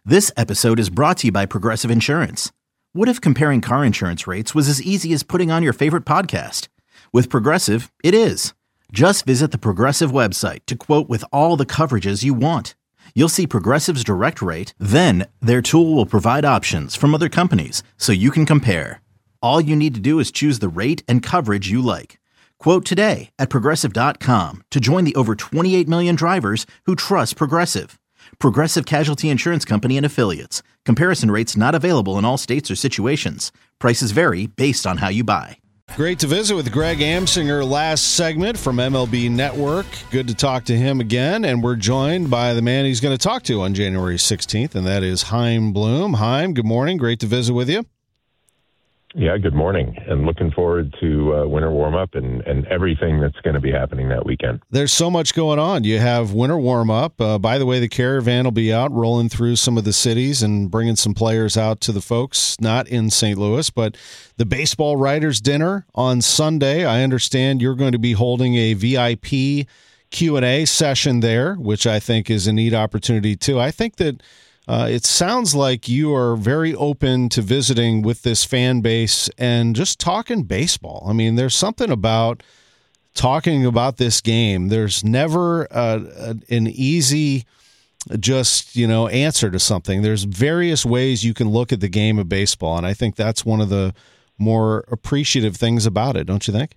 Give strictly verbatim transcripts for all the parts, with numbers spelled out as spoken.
This episode is brought to you by Progressive Insurance. What if comparing car insurance rates was as easy as putting on your favorite podcast? With Progressive, it is. Just visit the Progressive website to quote with all the coverages you want. You'll see Progressive's direct rate, then their tool will provide options from other companies so you can compare. All you need to do is choose the rate and coverage you like. Quote today at progressive dot com to join the over twenty-eight million drivers who trust Progressive. Progressive Casualty Insurance Company and Affiliates. Comparison rates not available in all states or situations. Prices vary based on how you buy. Great to visit with Greg Amsinger last segment from M L B Network. Good to talk to him again, and we're joined by the man he's going to talk to on January sixteenth, and that is Chaim Bloom. Chaim, good morning. Great to visit with you. Yeah, good morning, and looking forward to uh, winter warm-up and, and everything that's going to be happening that weekend. There's so much going on. You have winter warm-up. Uh, by the way, the Caravan will be out rolling through some of the cities and bringing some players out to the folks, not in Saint Louis, but the Baseball Writers Dinner on Sunday. I understand you're going to be holding a V I P Q and A session there, which I think is a neat opportunity, too. I think that Uh, it sounds like you are very open to visiting with this fan base and just talking baseball. I mean, there's something about talking about this game. There's never uh, an easy just, you know, answer to something. There's various ways you can look at the game of baseball, and I think that's one of the more appreciative things about it, don't you think?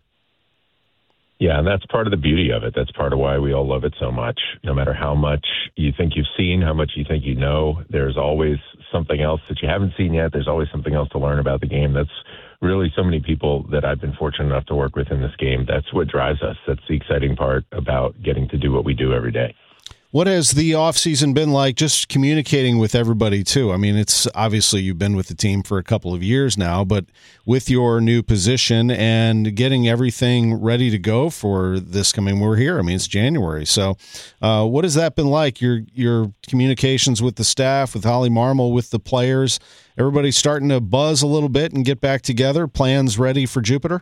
Yeah, and that's part of the beauty of it. That's part of why we all love it so much. No matter how much you think you've seen, how much you think you know, there's always something else that you haven't seen yet. There's always something else to learn about the game. That's really so many people that I've been fortunate enough to work with in this game. That's what drives us. That's the exciting part about getting to do what we do every day. What has the offseason been like, just communicating with everybody, too? I mean, it's obviously you've been with the team for a couple of years now, but with your new position and getting everything ready to go for this coming, we're here. I mean, it's January. So uh, what has that been like, your your communications with the staff, with Holly Marmol, with the players? Everybody starting to buzz a little bit and get back together? Plans ready for Jupiter?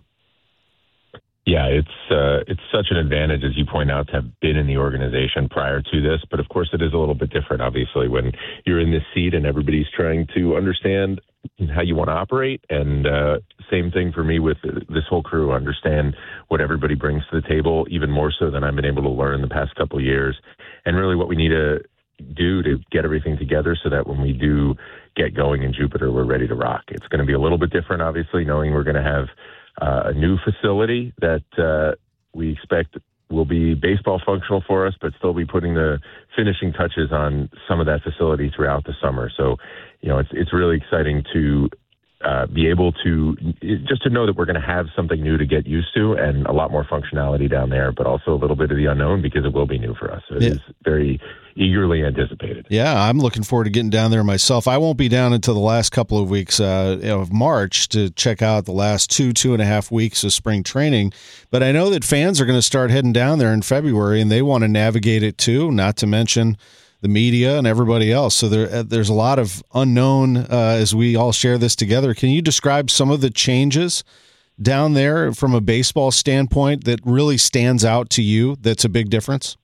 Yeah, it's uh, it's such an advantage, as you point out, to have been in the organization prior to this. But, of course, it is a little bit different, obviously, when you're in this seat and everybody's trying to understand how you want to operate. And uh, same thing for me with this whole crew, understand what everybody brings to the table, even more so than I've been able to learn the past couple of years. And really what we need to do to get everything together so that when we do get going in Jupiter, we're ready to rock. It's going to be a little bit different, obviously, knowing we're going to have Uh, a new facility that uh, we expect will be baseball functional for us, but still be putting the finishing touches on some of that facility throughout the summer. So, you know, it's it's really exciting to uh, be able to just to know that we're going to have something new to get used to and a lot more functionality down there, but also a little bit of the unknown because it will be new for us. So it yeah. is very eagerly anticipated. Yeah, I'm looking forward to getting down there myself. I won't be down until the last couple of weeks uh, of March to check out the last two, two and a half weeks of spring training. But I know that fans are going to start heading down there in February, and they want to navigate it too, not to mention the media and everybody else. So there, there's a lot of unknown uh, as we all share this together. Can you describe some of the changes down there from a baseball standpoint that really stands out to you that's a big difference?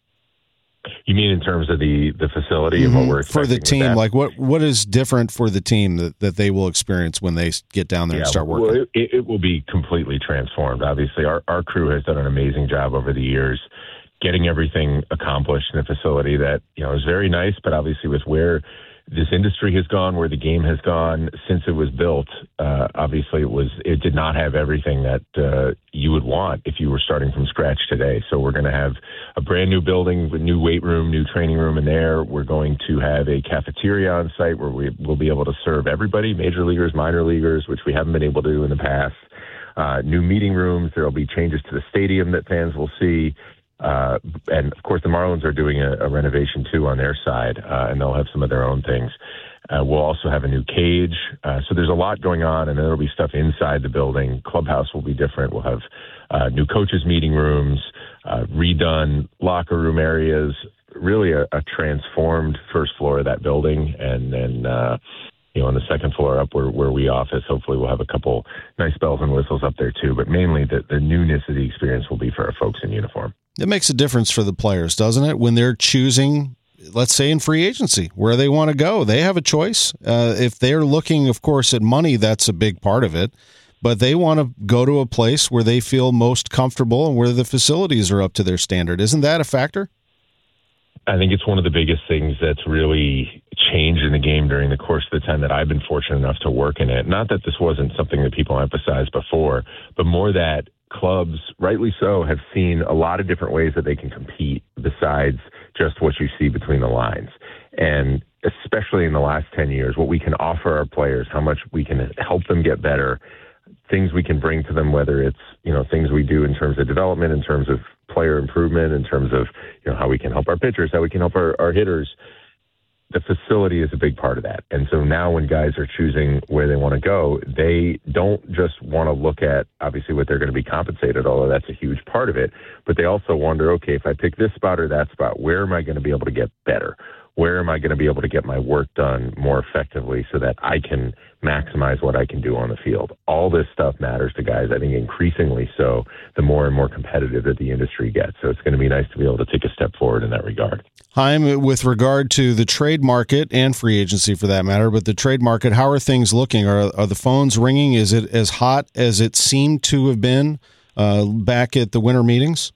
You mean in terms of the, the facility and mm-hmm. what we're expecting for the team? Like what what is different for the team that, that they will experience when they get down there yeah, and start working? Well, it, it will be completely transformed. Obviously, our, our crew has done an amazing job over the years getting everything accomplished in a facility that, you know, is very nice, but obviously with where this industry has gone, where the game has gone since it was built, uh, obviously it was it did not have everything that uh, you would want if you were starting from scratch today. So we're going to have a brand new building with new weight room, new training room in there. We're going to have a cafeteria on site where we will be able to serve everybody, major leaguers, minor leaguers, which we haven't been able to do in the past. Uh, new meeting rooms. There will be changes to the stadium that fans will see. Uh, and, of course, the Marlins are doing a, a renovation, too, on their side, uh, and they'll have some of their own things. Uh, we'll also have a new cage. Uh, so there's a lot going on, and there will be stuff inside the building. Clubhouse will be different. We'll have uh, new coaches' meeting rooms, uh, redone locker room areas, really a, a transformed first floor of that building. And then, uh, you know, on the second floor up where, where we office, hopefully we'll have a couple nice bells and whistles up there, too. But mainly the, the newness of the experience will be for our folks in uniform. It makes a difference for the players, doesn't it? When they're choosing let's say in free agency, where they want to go. They have a choice. Uh, if they're looking, of course, at money, that's a big part of it. But they want to go to a place where they feel most comfortable and where the facilities are up to their standard. Isn't that a factor? I think it's one of the biggest things that's really changed in the game during the course of the time that I've been fortunate enough to work in it. Not that this wasn't something that people emphasized before, but more that clubs, rightly so, have seen a lot of different ways that they can compete besides just what you see between the lines. And especially in the last ten years, what we can offer our players, how much we can help them get better, things we can bring to them, whether it's, you know, things we do in terms of development, in terms of player improvement, in terms of, you know, how we can help our pitchers, how we can help our, our hitters. The facility is a big part of that. And so now when guys are choosing where they want to go, they don't just want to look at, obviously, what they're going to be compensated, although that's a huge part of it, but they also wonder, okay, if I pick this spot or that spot, where am I going to be able to get better? Where am I going to be able to get my work done more effectively so that I can maximize what I can do on the field? All this stuff matters to guys, I think increasingly so, the more and more competitive that the industry gets. So it's going to be nice to be able to take a step forward in that regard. Chaim, with regard to the trade market and free agency for that matter, but the trade market, how are things looking? Are, are the phones ringing? Is it as hot as it seemed to have been uh, back at the winter meetings?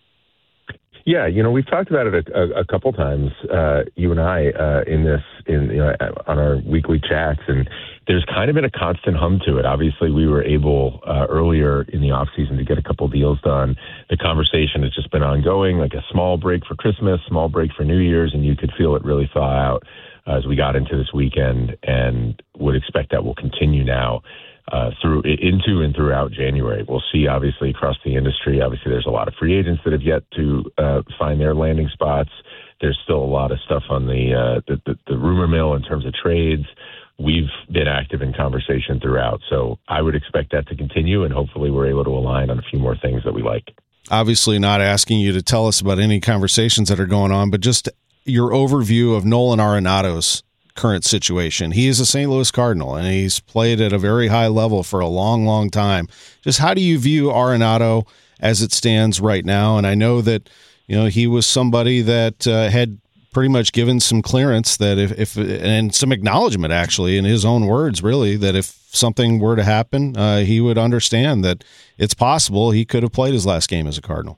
Yeah, you know, we've talked about it a, a, a couple times, uh, you and I, uh, in this, in you know, on our weekly chats, and there's kind of been a constant hum to it. Obviously, we were able uh, earlier in the off season to get a couple deals done. The conversation has just been ongoing, like a small break for Christmas, small break for New Year's, and you could feel it really thaw out as we got into this weekend, and would expect that will continue now. Uh, through into and throughout January. We'll see, obviously, across the industry. Obviously, there's a lot of free agents that have yet to uh, find their landing spots. There's still a lot of stuff on the, uh, the, the the rumor mill in terms of trades. We've been active in conversation throughout, so I would expect that to continue, and hopefully we're able to align on a few more things that we like. Obviously, not asking you to tell us about any conversations that are going on, but just your overview of Nolan Arenado's current situation. He is a Saint Louis Cardinal, and he's played at a very high level for a long, long time. Just how do you view Arenado as it stands right now? And I know that, you know, he was somebody that uh, had pretty much given some clearance that if, if and some acknowledgement, actually, in his own words, really, that if something were to happen, uh, he would understand that it's possible he could have played his last game as a Cardinal.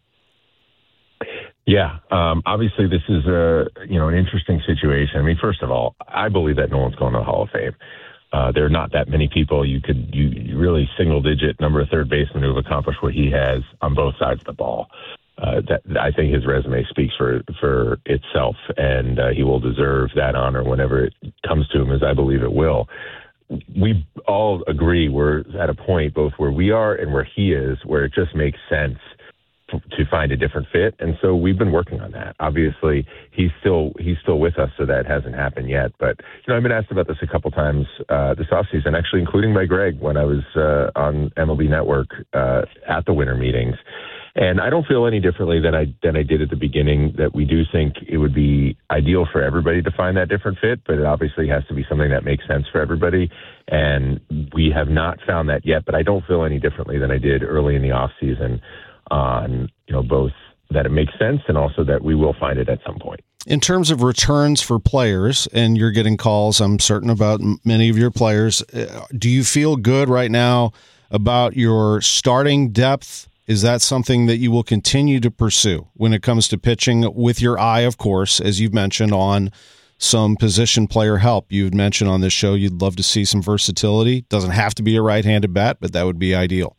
Yeah, um, obviously this is a you know an interesting situation. I mean, first of all, I believe that Nolan's going to the Hall of Fame. Uh, there are not that many people you could you, you really single digit number of third basemen who have accomplished what he has on both sides of the ball. Uh, that I think his resume speaks for for itself, and uh, he will deserve that honor whenever it comes to him, as I believe it will. We all agree we're at a point both where we are and where he is, where it just makes sense to find a different fit. And so we've been working on that. Obviously, he's still he's still with us, so that hasn't happened yet. But, you know, I've been asked about this a couple times uh, this offseason, actually, including by Greg when I was uh, on M L B Network uh, at the winter meetings. And I don't feel any differently than I than I did at the beginning, that we do think it would be ideal for everybody to find that different fit, but it obviously has to be something that makes sense for everybody. And we have not found that yet, but I don't feel any differently than I did early in the offseason on, you know, both that it makes sense and also that we will find it at some point. In terms of returns for players, and you're getting calls, I'm certain, about many of your players, do you feel good right now about your starting depth? Is that something that you will continue to pursue when it comes to pitching, with your eye, of course, as you've mentioned, on some position player help? You'd mentioned on this show you'd love to see some versatility. Doesn't have to be a right-handed bat, but that would be ideal.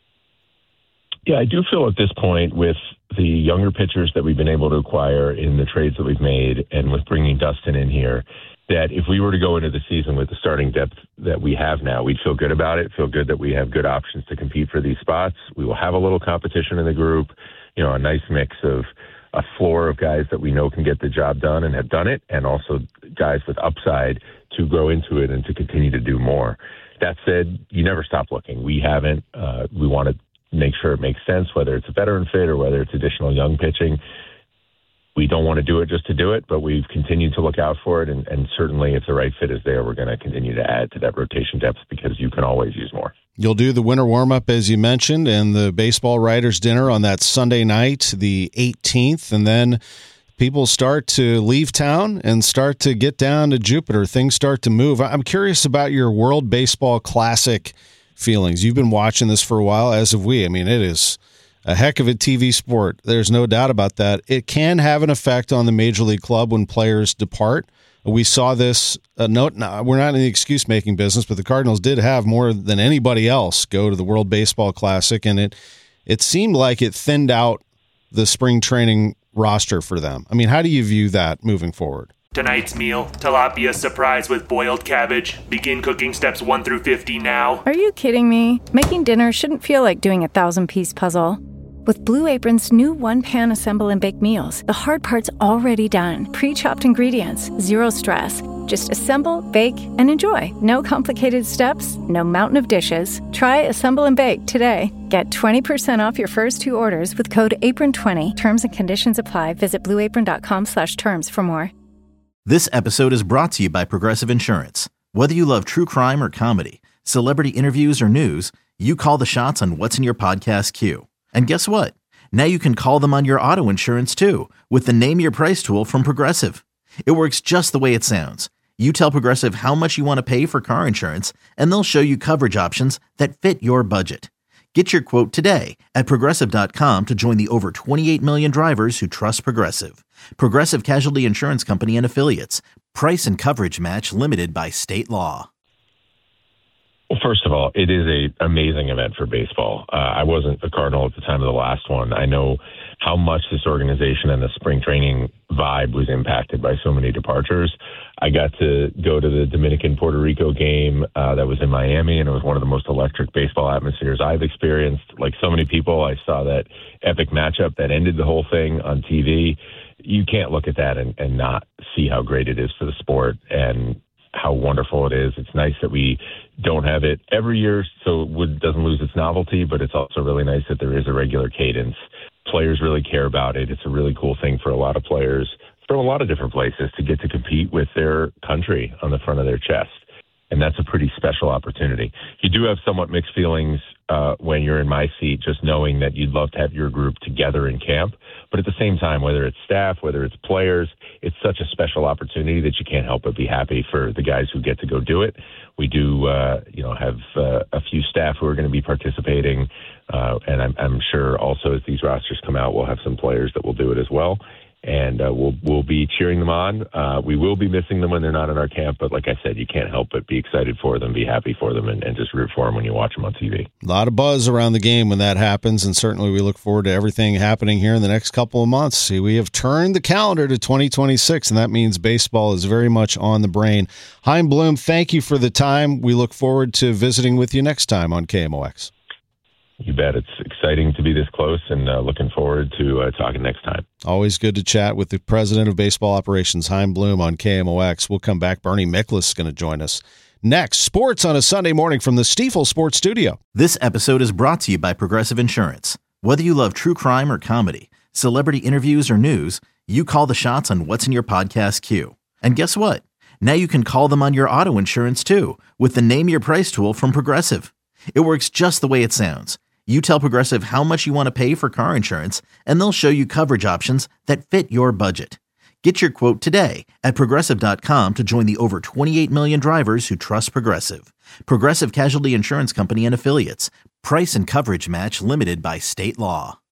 Yeah, I do feel at this point, with the younger pitchers that we've been able to acquire in the trades that we've made, and with bringing Dustin in here, that if we were to go into the season with the starting depth that we have now, we'd feel good about it, feel good that we have good options to compete for these spots. We will have a little competition in the group, you know, a nice mix of a floor of guys that we know can get the job done and have done it, and also guys with upside to grow into it and to continue to do more. That said, you never stop looking. We haven't. Uh, we want to make sure it makes sense, whether it's a veteran fit or whether it's additional young pitching. We don't want to do it just to do it, but we've continued to look out for it. And, and certainly if the right fit is there, we're going to continue to add to that rotation depth, because you can always use more. You'll do the winter warm-up, as you mentioned, and the baseball writers' dinner on that Sunday night, the eighteenth, and then people start to leave town and start to get down to Jupiter. Things start to move. I'm curious about your World Baseball Classic feelings. You've been watching this for a while, as have we. I mean, it is a heck of a T V sport. There's no doubt about that. It can have an effect on the Major League Club when players depart. We saw this. Uh, no, no, we're not in the excuse-making business, but the Cardinals did have more than anybody else go to the World Baseball Classic, and it it seemed like it thinned out the spring training roster for them. I mean, how do you view that moving forward? Tonight's meal, tilapia surprise with boiled cabbage. Begin cooking steps one through fifty now. Are you kidding me? Making dinner shouldn't feel like doing a thousand-piece puzzle. With Blue Apron's new one-pan assemble and bake meals, the hard part's already done. Pre-chopped ingredients, zero stress. Just assemble, bake, and enjoy. No complicated steps, no mountain of dishes. Try Assemble and Bake today. Get twenty percent off your first two orders with code apron twenty. Terms and conditions apply. Visit blueapron.com slash terms for more. This episode is brought to you by Progressive Insurance. Whether you love true crime or comedy, celebrity interviews or news, you call the shots on what's in your podcast queue. And guess what? Now you can call them on your auto insurance too with the Name Your Price tool from Progressive. It works just the way it sounds. You tell Progressive how much you want to pay for car insurance, and they'll show you coverage options that fit your budget. Get your quote today at Progressive dot com to join the over twenty-eight million drivers who trust Progressive. Progressive Casualty Insurance Company and Affiliates. Price and coverage match limited by state law. Well, first of all, it is an amazing event for baseball. Uh, I wasn't a Cardinal at the time of the last one. I know how much this organization and the spring training vibe was impacted by so many departures. I got to go to the Dominican-Puerto Rico game uh, that was in Miami, and it was one of the most electric baseball atmospheres I've experienced. Like so many people, I saw that epic matchup that ended the whole thing on T V. You can't look at that and, and not see how great it is for the sport and how wonderful it is. It's nice that we don't have it every year, so it doesn't lose its novelty, but it's also really nice that there is a regular cadence. Players really care about it. It's a really cool thing for a lot of players from a lot of different places to get to compete with their country on the front of their chest. And that's a pretty special opportunity. You do have somewhat mixed feelings uh, when you're in my seat, just knowing that you'd love to have your group together in camp. But at the same time, whether it's staff, whether it's players, it's such a special opportunity that you can't help but be happy for the guys who get to go do it. We do, uh, you know, have uh, a few staff who are going to be participating. Uh, and I'm, I'm sure also as these rosters come out, we'll have some players that will do it as well. And uh, we'll we'll be cheering them on. Uh, we will be missing them when they're not in our camp. But like I said, you can't help but be excited for them, be happy for them, and, and just root for them when you watch them on T V. A lot of buzz around the game when that happens, and certainly we look forward to everything happening here in the next couple of months. See, we have turned the calendar to twenty twenty-six, and that means baseball is very much on the brain. Chaim Bloom, thank you for the time. We look forward to visiting with you next time on K M O X. You bet. It's exciting to be this close, and uh, looking forward to uh, talking next time. Always good to chat with the president of baseball operations, Chaim Bloom, on K M O X. We'll come back. Bernie Miklasz is going to join us next. Sports on a Sunday morning from the Stifel Sports Studio. This episode is brought to you by Progressive Insurance. Whether you love true crime or comedy, celebrity interviews or news, you call the shots on what's in your podcast queue. And guess what? Now you can call them on your auto insurance too with the Name Your Price tool from Progressive. It works just the way it sounds. You tell Progressive how much you want to pay for car insurance, and they'll show you coverage options that fit your budget. Get your quote today at Progressive dot com to join the over twenty-eight million drivers who trust Progressive. Progressive Casualty Insurance Company and Affiliates. Price and coverage match limited by state law.